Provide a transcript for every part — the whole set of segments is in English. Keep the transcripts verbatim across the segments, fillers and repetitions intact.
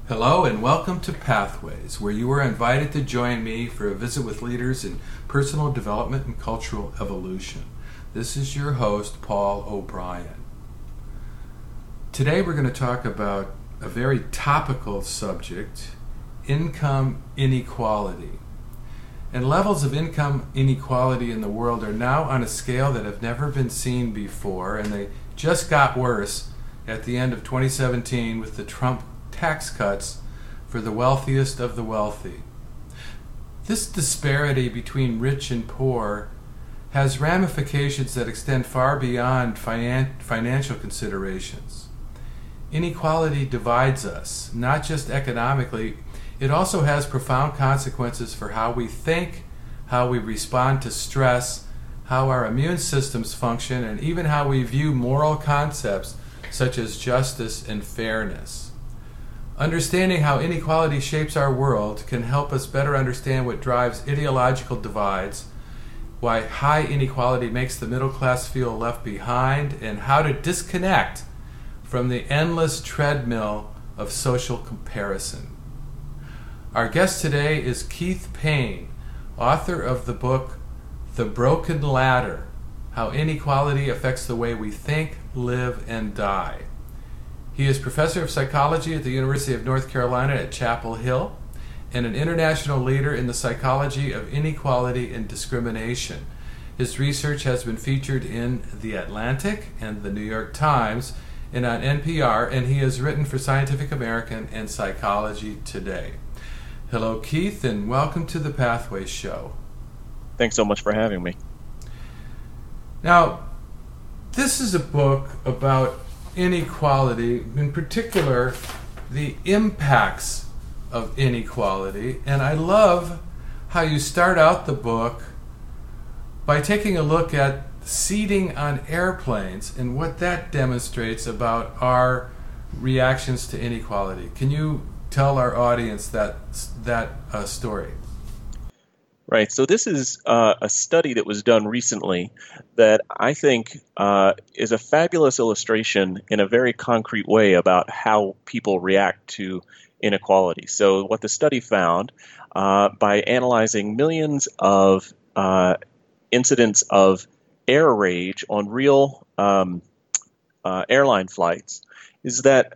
Hello and welcome to Pathways, where you are invited to join me for a visit with leaders in personal development and cultural evolution. This is your host, Paul O'Brien. Today we're going to talk about a very topical subject, income inequality. And levels of income inequality in the world are now on a scale that have never been seen before, and they just got worse at the end of twenty seventeen with the Trump tax cuts for the wealthiest of the wealthy. This disparity between rich and poor has ramifications that extend far beyond finan- financial considerations. Inequality divides us, not just economically. It also has profound consequences for how we think, how we respond to stress, how our immune systems function, and even how we view moral concepts such as justice and fairness. Understanding how inequality shapes our world can help us better understand what drives ideological divides, why high inequality makes the middle class feel left behind, and how to disconnect from the endless treadmill of social comparison. Our guest today is Keith Payne, author of the book The Broken Ladder: How Inequality Affects the Way We Think, Live, and Die. He is professor of psychology at the University of North Carolina at Chapel Hill and an international leader in the psychology of inequality and discrimination. His research has been featured in The Atlantic and The New York Times and on N P R, and he has written for Scientific American and Psychology Today. Hello, Keith, and welcome to the Pathways Show. Thanks so much for having me. Now, this is a book about inequality, in particular the impacts of inequality, and I love how you start out the book by taking a look at seating on airplanes and what that demonstrates about our reactions to inequality. Can you tell our audience that that uh, story? Right. So this is uh, a study that was done recently that I think uh, is a fabulous illustration in a very concrete way about how people react to inequality. So what the study found uh, by analyzing millions of uh, incidents of air rage on real um, uh, airline flights is that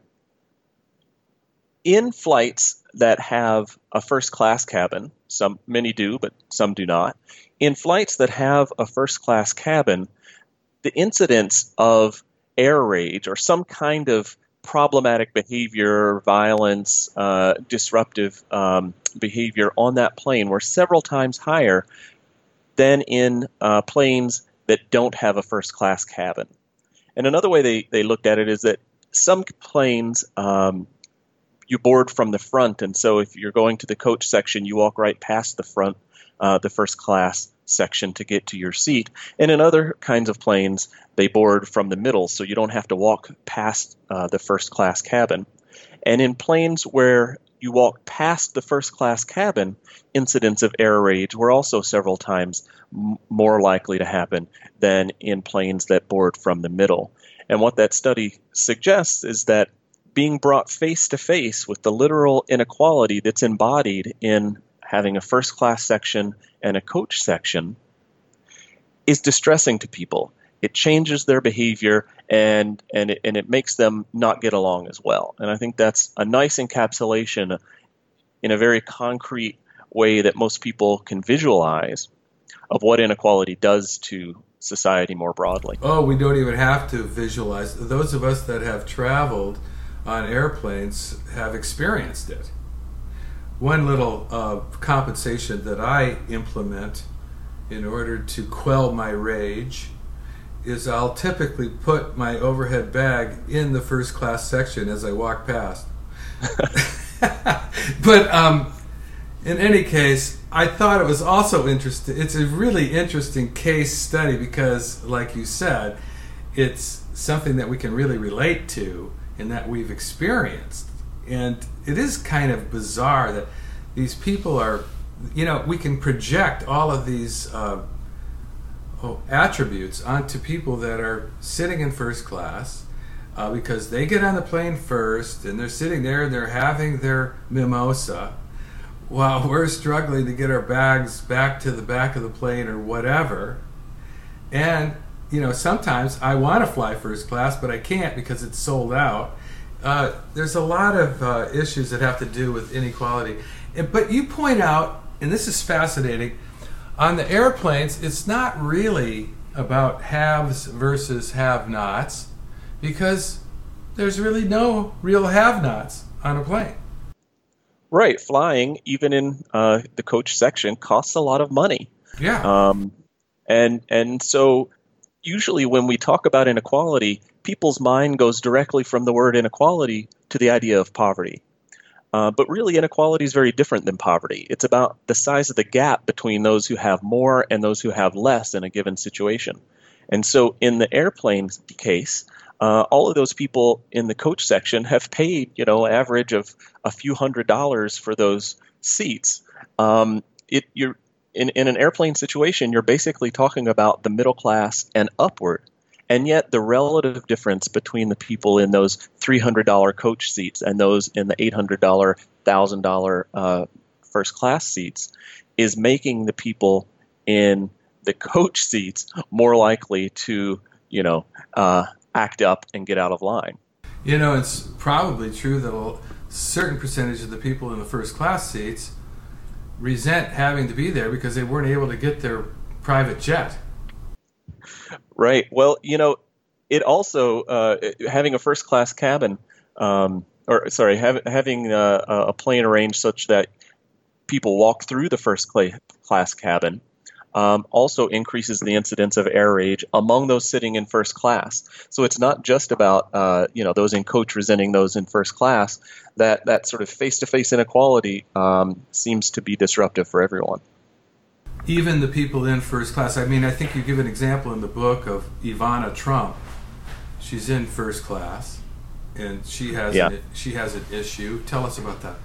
in flights that have a first class cabin, some many do, but some do not. In flights that have a first class cabin, the incidence of air rage or some kind of problematic behavior, violence, uh, disruptive um, behavior on that plane were several times higher than in uh, planes that don't have a first class cabin. And another way they, they looked at it is that some planes um, you board from the front, and so if you're going to the coach section, you walk right past the front, uh, the first class section to get to your seat. And in other kinds of planes, they board from the middle, so you don't have to walk past uh, the first class cabin. And in planes where you walk past the first class cabin, incidents of air rage were also several times m- more likely to happen than in planes that board from the middle. And what that study suggests is that being brought face to face with the literal inequality that's embodied in having a first class section and a coach section is distressing to people. It changes their behavior and and it, and it makes them not get along as well. And I think that's a nice encapsulation in a very concrete way that most people can visualize of what inequality does to society more broadly. Oh, we don't even have to visualize. Those of us that have traveled on airplanes have experienced it. One little uh, compensation that I implement in order to quell my rage is I'll typically put my overhead bag in the first class section as I walk past. But um, in any case, I thought it was also interesting. It's a really interesting case study because, like you said, it's something that we can really relate to and that we've experienced. And it is kind of bizarre that these people are, you know, we can project all of these uh, oh, attributes onto people that are sitting in first class. uh, because they get on the plane first, and they're sitting there and they're having their mimosa while we're struggling to get our bags back to the back of the plane or whatever. And, you know, sometimes I want to fly first class, but I can't because it's sold out. Uh, there's a lot of uh, issues that have to do with inequality. And, but you point out, and this is fascinating, on the airplanes, it's not really about haves versus have-nots, because there's really no real have-nots on a plane. Right. Flying, even in uh, the coach section, costs a lot of money. Yeah. Um, and and so usually when we talk about inequality, people's mind goes directly from the word inequality to the idea of poverty. Uh, but really, inequality is very different than poverty. It's about the size of the gap between those who have more and those who have less in a given situation. And so in the airplane case, uh, all of those people in the coach section have paid, you know, average of a few hundred dollars for those seats. Um, it, you're in, in an airplane situation, you're basically talking about the middle class and upward. And yet the relative difference between the people in those three hundred dollars coach seats and those in the eight hundred dollars, one thousand dollars uh, first class seats is making the people in the coach seats more likely to, you know, uh, act up and get out of line. You know, it's probably true that a certain percentage of the people in the first class seats resent having to be there because they weren't able to get their private jet. Right. Well, you know, it also, uh, having a first class cabin, um, or sorry, have, having uh, a plane arranged such that people walk through the first class cabin um, also increases the incidence of air rage among those sitting in first class. So it's not just about, uh, you know, those in coach resenting those in first class. That, that sort of face-to-face inequality um, seems to be disruptive for everyone. Even the people in first class. I mean, I think you give an example in the book of Ivana Trump. She's in first class, and she has yeah. an, she has an issue. Tell us about that.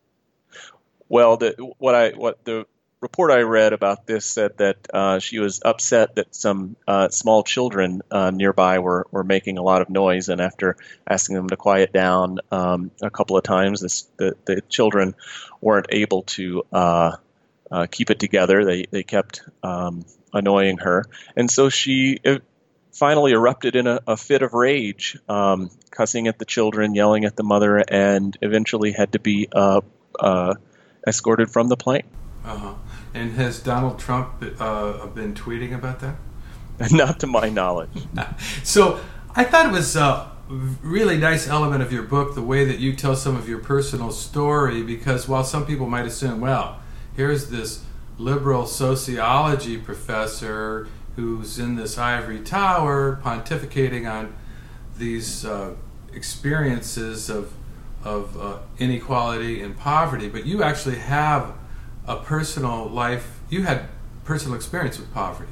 Well, the, what I what the report I read about this said that uh, she was upset that some uh, small children uh, nearby were, were making a lot of noise, and after asking them to quiet down um, a couple of times, this, the the children weren't able to Uh, Uh, keep it together. They they kept um, annoying her, and so she uh, finally erupted in a, a fit of rage, um, cussing at the children, yelling at the mother, and eventually had to be uh, uh, escorted from the plane. Uh-huh. And has Donald Trump uh, been tweeting about that? Not to my knowledge. So I thought it was a really nice element of your book, the way that you tell some of your personal story, because while some people might assume, well, here's this liberal sociology professor who's in this ivory tower pontificating on these uh, experiences of of uh, inequality and poverty, but you actually have a personal life. You had personal experience with poverty.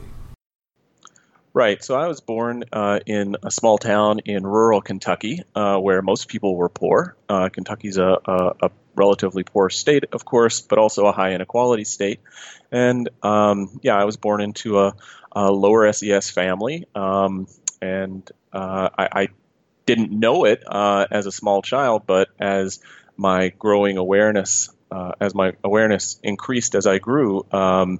Right. So I was born uh, in a small town in rural Kentucky, uh, where most people were poor. Uh, Kentucky's a, a, a relatively poor state, of course, but also a high inequality state. And um, yeah, I was born into a, a lower S E S family, um, and uh, I, I didn't know it uh, as a small child, but as my growing awareness, uh, as my awareness increased as I grew, um,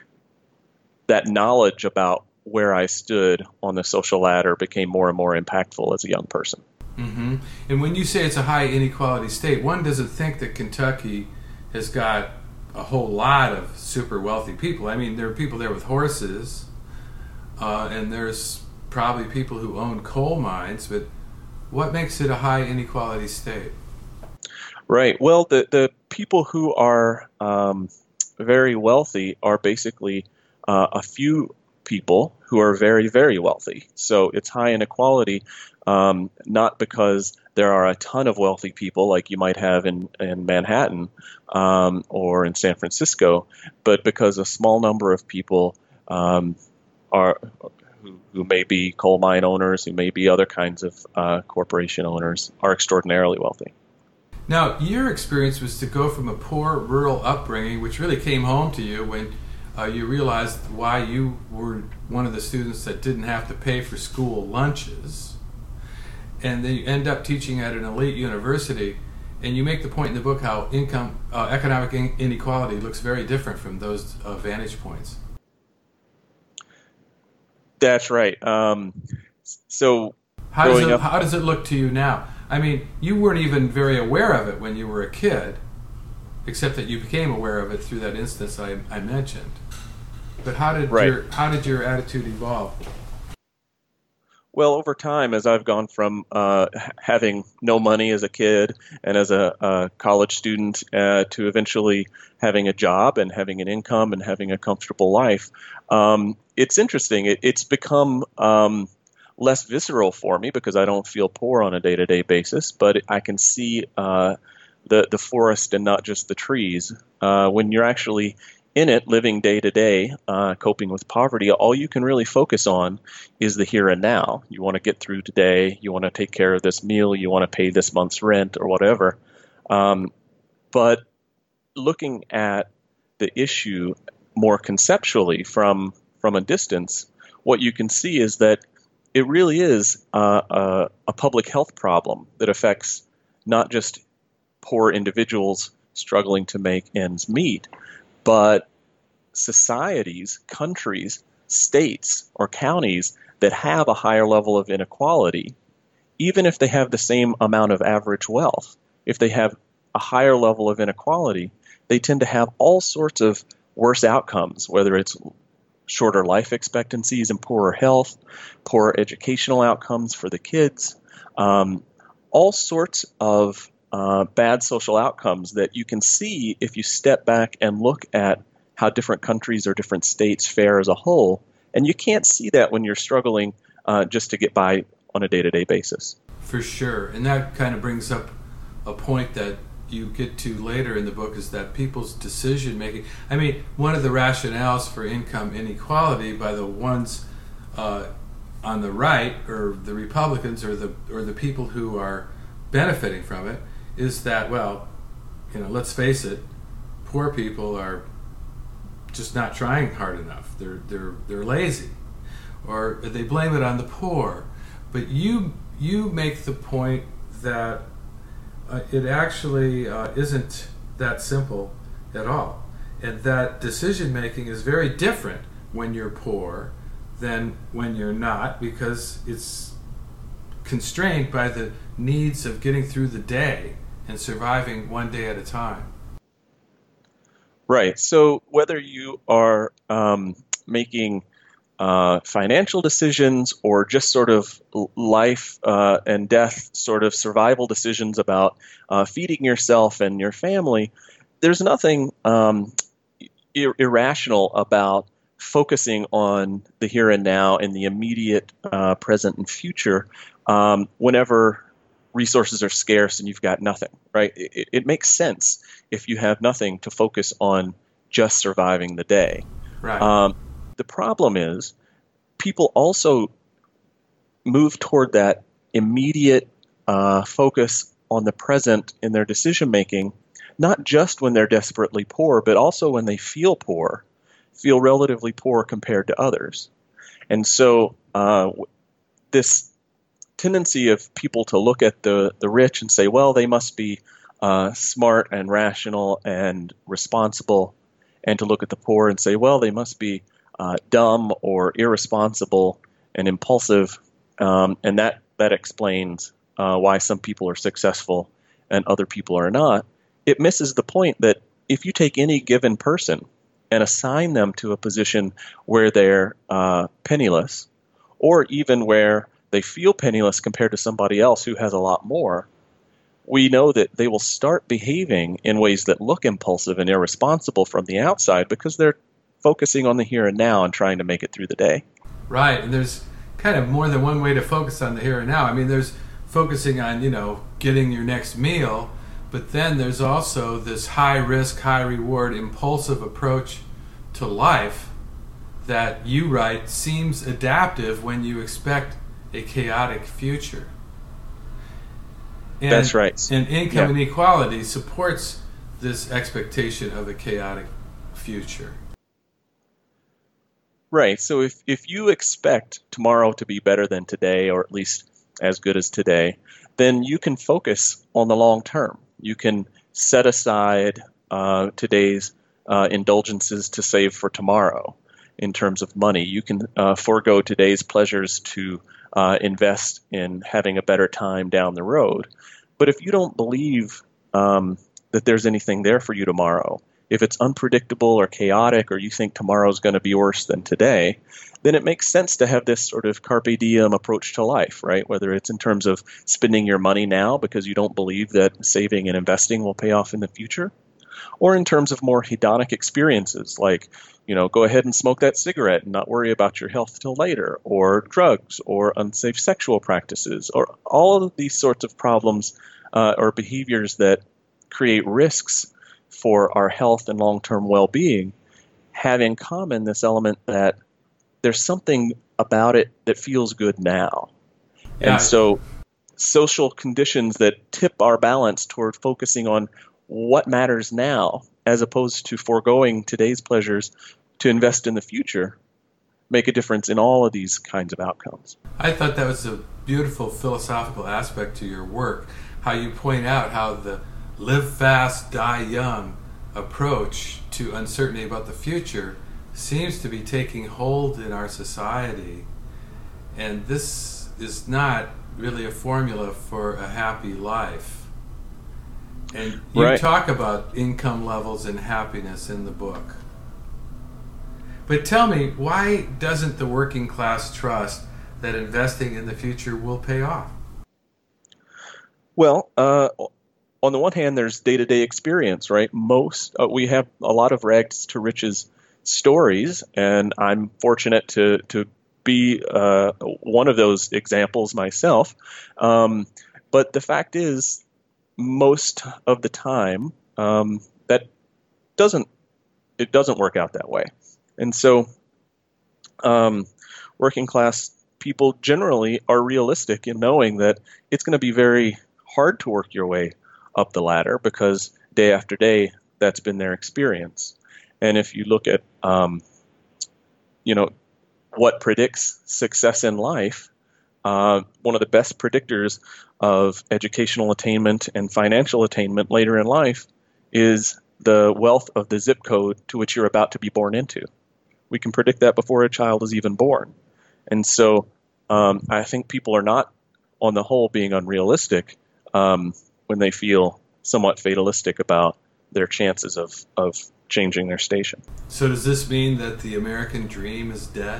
that knowledge about where I stood on the social ladder became more and more impactful as a young person. Mm-hmm. And when you say it's a high inequality state, one doesn't think that Kentucky has got a whole lot of super wealthy people. I mean, there are people there with horses, uh, and there's probably people who own coal mines, but what makes it a high inequality state? Right. Well, the, the people who are um, very wealthy are basically uh, a few people who are very, very wealthy. So it's high inequality, um, not because there are a ton of wealthy people like you might have in, in Manhattan um, or in San Francisco, but because a small number of people um, are who, who may be coal mine owners, who may be other kinds of uh, corporation owners, are extraordinarily wealthy. Now, your experience was to go from a poor rural upbringing, which really came home to you when Uh, you realized why you were one of the students that didn't have to pay for school lunches, and then you end up teaching at an elite university, and you make the point in the book how income, uh, economic in- inequality looks very different from those uh, vantage points. That's right. Um, so how does, it, up, how does it look to you now? I mean, you weren't even very aware of it when you were a kid, except that you became aware of it through that instance I, I mentioned. But how did right. your how did your attitude evolve? Well, over time, as I've gone from uh, having no money as a kid and as a, a college student uh, to eventually having a job and having an income and having a comfortable life, um, it's interesting. It, it's become um, less visceral for me because I don't feel poor on a day-to-day basis, but I can see uh, the, the forest and not just the trees. Uh, when you're actually in it, living day to day, uh, coping with poverty, all you can really focus on is the here and now. You want to get through today. You want to take care of this meal. You want to pay this month's rent or whatever. Um, but looking at the issue more conceptually from from a distance, what you can see is that it really is uh, a, a public health problem that affects not just poor individuals struggling to make ends meet, but societies, countries, states, or counties that have a higher level of inequality, even if they have the same amount of average wealth, if they have a higher level of inequality, they tend to have all sorts of worse outcomes, whether it's shorter life expectancies and poorer health, poorer educational outcomes for the kids, um, all sorts of Uh, bad social outcomes that you can see if you step back and look at how different countries or different states fare as a whole. And you can't see that when you're struggling uh, just to get by on a day-to-day basis. For sure. And that kind of brings up a point that you get to later in the book, is that people's decision making. I mean, one of the rationales for income inequality by the ones uh, on the right, or the Republicans, or the or the people who are benefiting from it, is that, well, you know, let's face it, poor people are just not trying hard enough. They're they're they're lazy, or they blame it on the poor. But you you make the point that uh, it actually uh, isn't that simple at all, and that decision making is very different when you're poor than when you're not, because it's constrained by the needs of getting through the day and surviving one day at a time. Right. So whether you are um, making uh, financial decisions or just sort of life uh, and death sort of survival decisions about uh, feeding yourself and your family, there's nothing um, ir- irrational about focusing on the here and now and the immediate uh, present and future um, whenever resources are scarce and you've got nothing, right? It, it makes sense if you have nothing to focus on just surviving the day. Right. Um, the problem is people also move toward that immediate uh, focus on the present in their decision making, not just when they're desperately poor, but also when they feel poor, feel relatively poor compared to others. And so uh, this tendency of people to look at the, the rich and say, well, they must be uh, smart and rational and responsible, and to look at the poor and say, well, they must be uh, dumb or irresponsible and impulsive, um, and that, that explains uh, why some people are successful and other people are not. It misses the point that if you take any given person and assign them to a position where they're uh, penniless, or even where they feel penniless compared to somebody else who has a lot more, we know that they will start behaving in ways that look impulsive and irresponsible from the outside because they're focusing on the here and now and trying to make it through the day. Right, and there's kind of more than one way to focus on the here and now. I mean, there's focusing on, you know, getting your next meal, but then there's also this high risk, high reward, impulsive approach to life that you write seems adaptive when you expect a chaotic future. And, That's right. And income yeah. inequality supports this expectation of a chaotic future. Right. So if, if you expect tomorrow to be better than today, or at least as good as today, then you can focus on the long term. You can set aside uh, today's uh, indulgences to save for tomorrow in terms of money. You can uh, forego today's pleasures to uh, invest in having a better time down the road. But if you don't believe um, that there's anything there for you tomorrow, if it's unpredictable or chaotic, or you think tomorrow's going to be worse than today, then it makes sense to have this sort of carpe diem approach to life, right? Whether it's in terms of spending your money now because you don't believe that saving and investing will pay off in the future, or in terms of more hedonic experiences like, you know, go ahead and smoke that cigarette and not worry about your health till later, or drugs, or unsafe sexual practices, or all of these sorts of problems uh, or behaviors that create risks for our health and long-term well-being, have in common this element that there's something about it that feels good now. Yeah. And so social conditions that tip our balance toward focusing on what matters now, as opposed to foregoing today's pleasures to invest in the future, make a difference in all of these kinds of outcomes. I thought that was a beautiful philosophical aspect to your work, how you point out how the live fast, die young approach to uncertainty about the future seems to be taking hold in our society. And this is not really a formula for a happy life. And you right. talk about income levels and happiness in the book. But tell me, why doesn't the working class trust that investing in the future will pay off? Well, uh, on the one hand, there's day-to-day experience, right? Most uh, we have a lot of rags to riches stories, and I'm fortunate to to be uh, one of those examples myself. Um, but the fact is, most of the time, um, that doesn't it doesn't work out that way, and so um, working class people generally are realistic in knowing that it's going to be very hard to work your way up the ladder, because day after day, that's been their experience. And if you look at, um, you know, what predicts success in life, uh, one of the best predictors of educational attainment and financial attainment later in life is the wealth of the zip code to which you're about to be born into. We can predict that before a child is even born. And so um, I think people are not, on the whole, being unrealistic um, when they feel somewhat fatalistic about their chances of, of changing their station. So does this mean that the American dream is dead?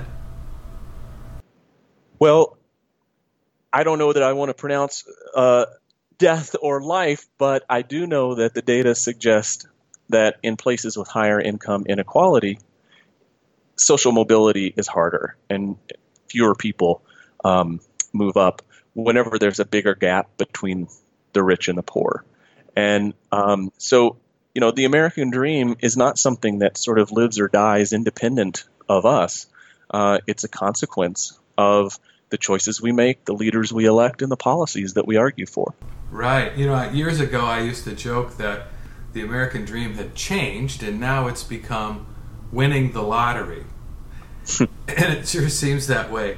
Well, I don't know that I want to pronounce uh, death or life, but I do know that the data suggest that in places with higher income inequality, social mobility is harder and fewer people um, move up whenever there's a bigger gap between the rich and the poor. And um, so, you know, the American dream is not something that sort of lives or dies independent of us. Uh, it's a consequence of the choices we make, the leaders we elect, and the policies that we argue for. Right. You know, years ago I used to joke that the American dream had changed and now it's become winning the lottery. And it sure seems that way.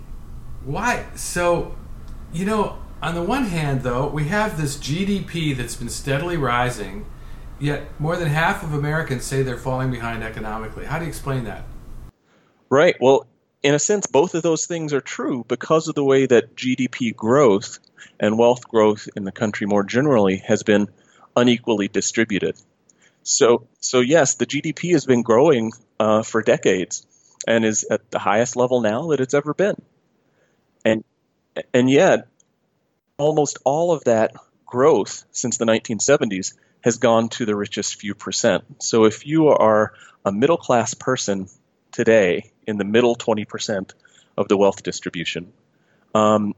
Why? So, you know, on the one hand, though, we have this G D P that's been steadily rising, yet more than half of Americans say they're falling behind economically. How do you explain that? Right. Well, in a sense, both of those things are true because of the way that G D P growth and wealth growth in the country more generally has been unequally distributed. So, so yes, the G D P has been growing uh, for decades and is at the highest level now that it's ever been. And and yet, almost all of that growth since the nineteen seventies has gone to the richest few percent. So if you are a middle-class person today in the middle twenty percent of the wealth distribution, um,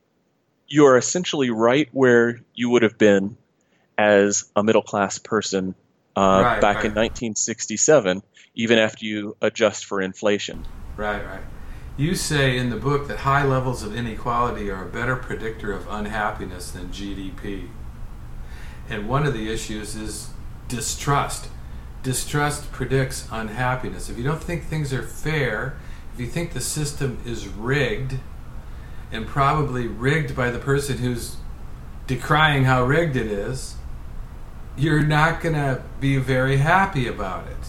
you are essentially right where you would have been as a middle-class person uh, right, back right. in nineteen sixty-seven, even after you adjust for inflation. Right, right. You say in the book that high levels of inequality are a better predictor of unhappiness than G D P. And one of the issues is distrust. Distrust predicts unhappiness. If you don't think things are fair, if you think the system is rigged, and probably rigged by the person who's decrying how rigged it is, you're not going to be very happy about it.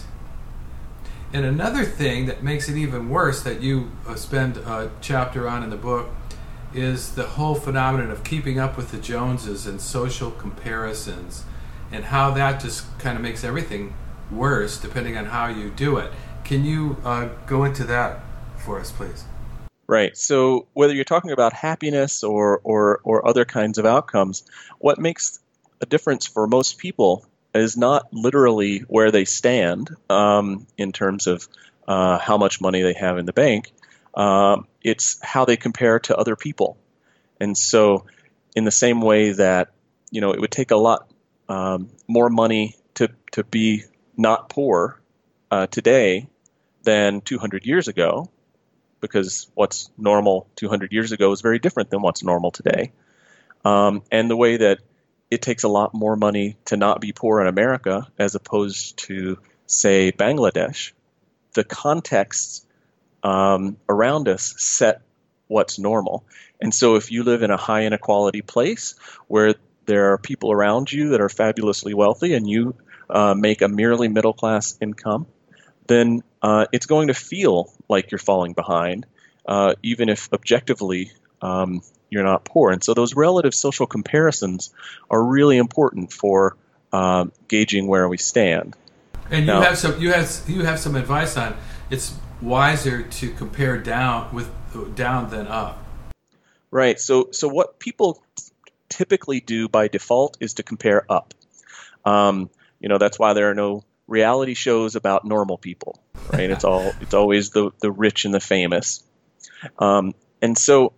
And another thing that makes it even worse that you uh, spend a chapter on in the book is the whole phenomenon of keeping up with the Joneses and social comparisons, and how that just kind of makes everything worse depending on how you do it. Can you uh, go into that for us, please? Right. So whether you're talking about happiness or, or, or other kinds of outcomes, what makes a difference for most people is not literally where they stand um, in terms of uh, how much money they have in the bank. Um, it's how they compare to other people. And so in the same way that, you know, it would take a lot um, more money to, to be not poor uh, today than two hundred years ago, because what's normal two hundred years ago is very different than what's normal today. Um, and the way that it takes a lot more money to not be poor in America as opposed to, say, Bangladesh. The contexts um, around us set what's normal. And so if you live in a high inequality place where there are people around you that are fabulously wealthy and you uh, make a merely middle class income, then uh, it's going to feel like you're falling behind, uh, even if objectively um, you're not poor. And so those relative social comparisons are really important for um, gauging where we stand. And you now, have some you have you have some advice on it's wiser to compare down with down than up. Right. So so what people typically do by default is to compare up. Um, you know, that's why there are no reality shows about normal people. Right. It's all it's always the the rich and the famous. Um, and so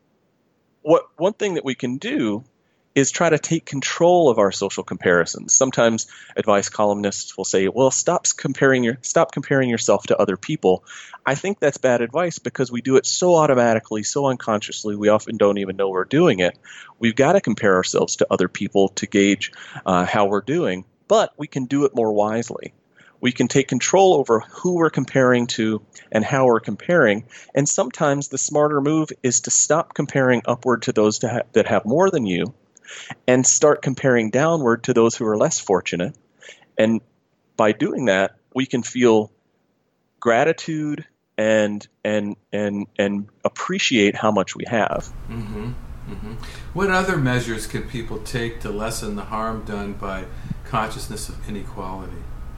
what one thing that we can do is try to take control of our social comparisons. Sometimes advice columnists will say, well, stop comparing your stop comparing yourself to other people. I think that's bad advice because we do it so automatically, so unconsciously, we often don't even know we're doing it. We've got to compare ourselves to other people to gauge uh, how we're doing, but we can do it more wisely. We can take control over who we're comparing to and how we're comparing. And sometimes the smarter move is to stop comparing upward to those to ha- that have more than you and start comparing downward to those who are less fortunate. And by doing that, we can feel gratitude and and and and appreciate how much we have. Mm-hmm. Mm-hmm. What other measures can people take to lessen the harm done by consciousness of inequality?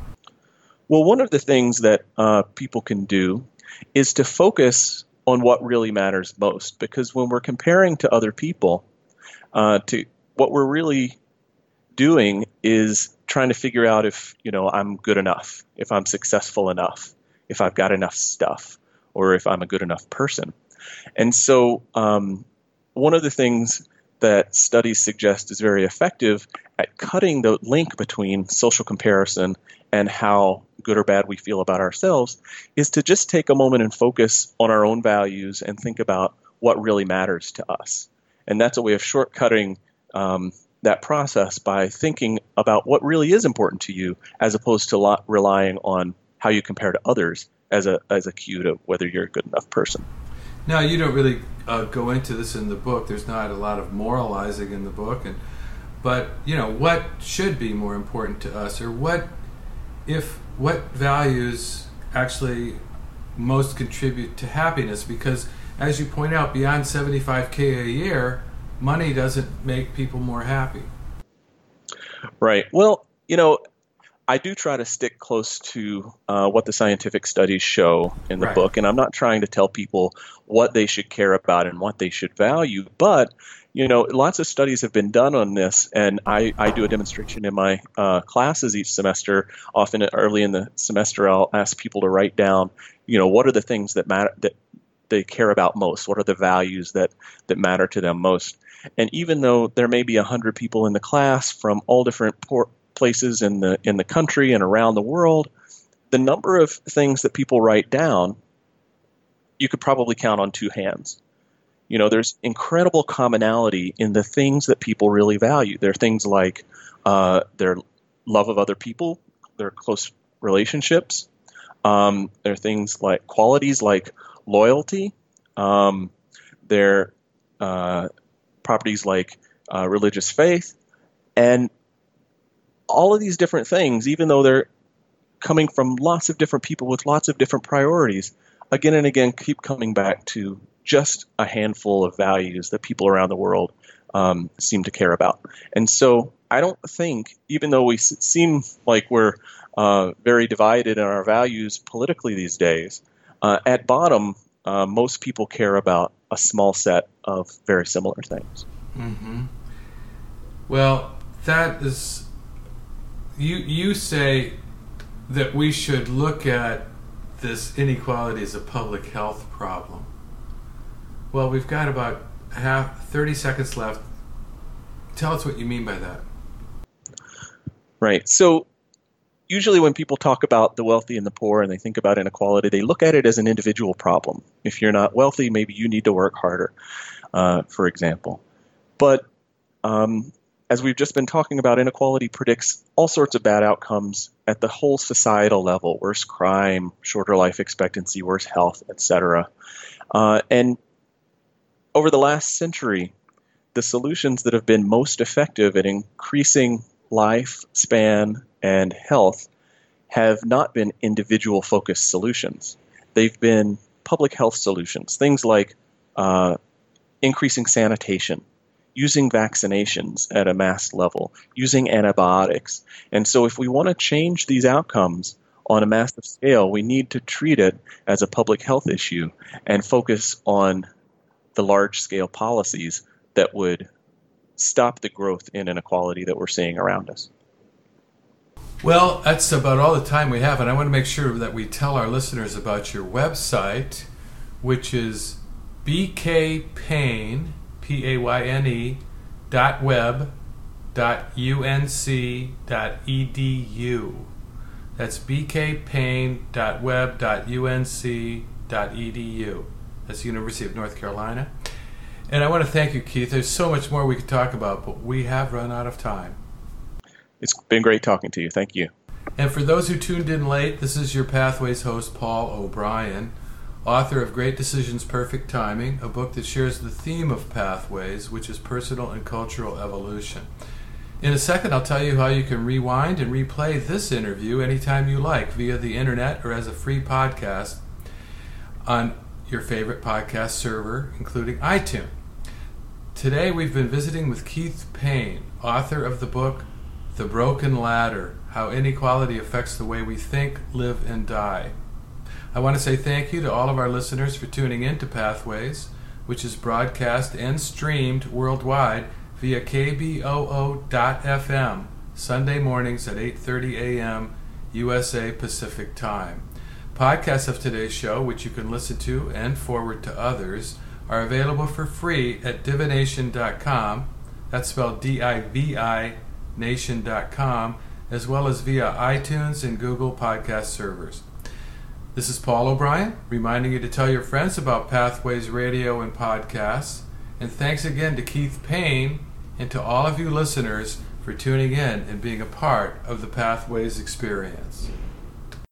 Well, one of the things that uh, people can do is to focus on what really matters most, because when we're comparing to other people, uh, to what we're really doing is trying to figure out if, you know, I'm good enough, if I'm successful enough, if I've got enough stuff, or if I'm a good enough person. And so um, one of the things that studies suggest is very effective at cutting the link between social comparison and how good or bad we feel about ourselves is to just take a moment and focus on our own values and think about what really matters to us. And that's a way of shortcutting um, that process by thinking about what really is important to you as opposed to lo- relying on how you compare to others as a as a cue to whether you're a good enough person. Now, you don't really uh, go into this in the book. There's not a lot of moralizing in the book, and but you know what should be more important to us, or what if what values actually most contribute to happiness? Because as you point out, beyond seventy-five K a year, money doesn't make people more happy. Right. Well, you know, I do try to stick close to uh, what the scientific studies show in the Right. book, and I'm not trying to tell people what they should care about and what they should value, but you know, lots of studies have been done on this, and I, I do a demonstration in my uh, classes each semester. Often early in the semester, I'll ask people to write down, you know, what are the things that matter, that they care about most? What are the values that, that matter to them most? And even though there may be a hundred people in the class from all different por- places in the in the country and around the world, the number of things that people write down, you could probably count on two hands. You know, there's incredible commonality in the things that people really value. There are things like uh, their love of other people, their close relationships. Um, there are things like qualities like loyalty. Um, there uh, properties like uh, religious faith, and all of these different things, even though they're coming from lots of different people with lots of different priorities, again and again keep coming back to just a handful of values that people around the world um, seem to care about. And so I don't think, even though we s- seem like we're uh, very divided in our values politically these days, uh, at bottom, uh, most people care about a small set of very similar things. Mm-hmm. Well, that is, you you say that we should look at this inequality as a public health problem. Well, we've got about half thirty seconds left. Tell us what you mean by that. Right. So usually when people talk about the wealthy and the poor and they think about inequality, they look at it as an individual problem. If you're not wealthy, maybe you need to work harder, uh, for example. But um, as we've just been talking about, inequality predicts all sorts of bad outcomes at the whole societal level: worse crime, shorter life expectancy, worse health, et cetera. Uh, and over the last century, the solutions that have been most effective at increasing lifespan and health have not been individual-focused solutions. They've been public health solutions, things like uh, increasing sanitation, using vaccinations at a mass level, using antibiotics. And so if we want to change these outcomes on a massive scale, we need to treat it as a public health issue and focus on the large-scale policies that would stop the growth in inequality that we're seeing around us. Well, that's about all the time we have, and I want to make sure that we tell our listeners about your website, which is B K Payne, P A Y N E, dot web, dot U N C, dot E D U. That's B K Payne, dot web, dot U N C, dot E D U. That's the University of North Carolina. And I want to thank you, Keith. There's so much more we could talk about, but we have run out of time. It's been great talking to you. Thank you. And for those who tuned in late, this is your Pathways host, Paul O'Brien, author of Great Decisions, Perfect Timing, a book that shares the theme of Pathways, which is personal and cultural evolution. In a second, I'll tell you how you can rewind and replay this interview anytime you like via the internet or as a free podcast on your favorite podcast server, including iTunes. Today we've been visiting with Keith Payne, author of the book The Broken Ladder: How Inequality Affects the Way We Think, Live, and Die. I want to say thank you to all of our listeners for tuning in to Pathways, which is broadcast and streamed worldwide via K B O O dot F M, Sunday mornings at eight thirty a.m. U S A Pacific Time. Podcasts of today's show, which you can listen to and forward to others, are available for free at divination dot com. That's spelled D I V I nation dot com, as well as via iTunes and Google podcast servers. This is Paul O'Brien, reminding you to tell your friends about Pathways Radio and podcasts. And thanks again to Keith Payne and to all of you listeners for tuning in and being a part of the Pathways experience.